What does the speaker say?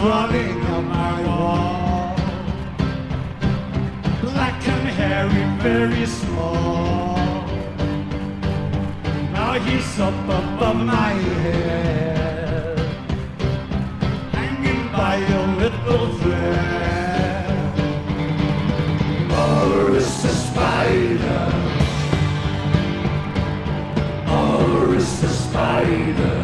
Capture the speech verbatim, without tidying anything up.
crawling on my wall. Black and hairy, very small. Now he's up above my head, hanging by a little thread. Boris the spider, Boris the spider.